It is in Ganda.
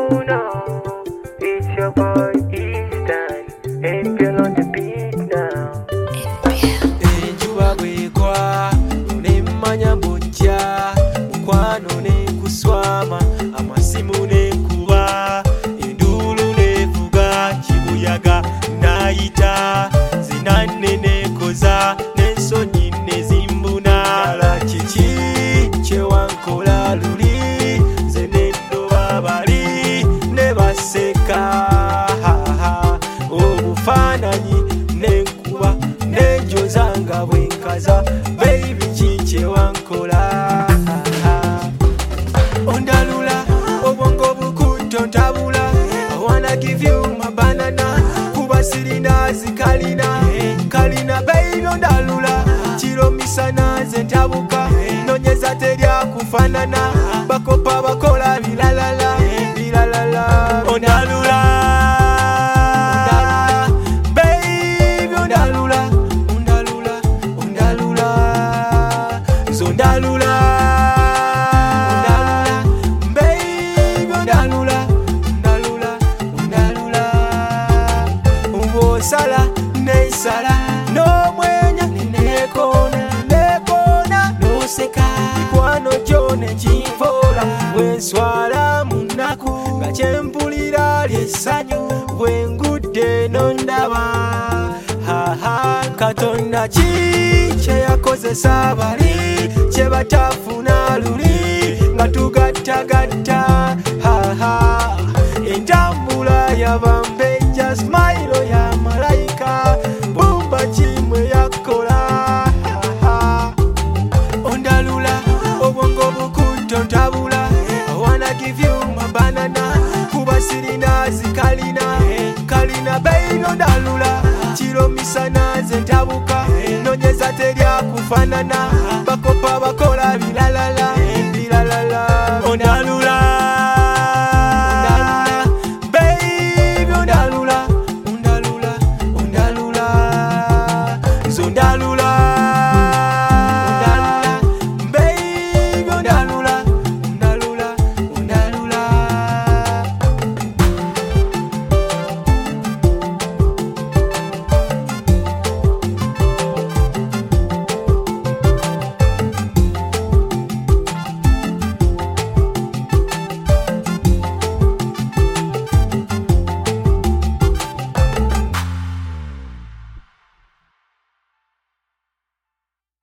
you know, it's your boy Easton, NPL on the beat now. Enjuba bwegwa nemmanya bujja mukwano nekuswama amasimu nekuba enduulu nevuga kibuyaga nayita zinanne nekoza n'ensonyi nezimbuna ala kiki kyewankola luli nze nendoba bali ne baseka obufaananyi nenkuba nenjoza nga bwenkaza baby kiki wankola ondalula obwongo bukuto ntabula I wanna give you my banana kuba sirina zikalina kalina baby ondalula kiro misana nze ntabuka nonyeza terya kufanana bakopa bakola bilalala bilalala ondalula ondalula baby ondalula ng'osala neisala n'omwenya nekona n'oseka mikwano gyo nekinfoola bwenswala mu nnaku nga kyempulira lyessanyu bwengudde nondaba katonda ki kyeyakozesa bali kyebatafuna luli nga tugattagatta entambula yabambejja smayiro ya malayika bumba kimwe yakola ondalula obwongo bukuto ntabula I wanna give you my banana kuba sirina zikalina kalina baby ondalula kiro misana nze ntabuka nonyeza terya kufanana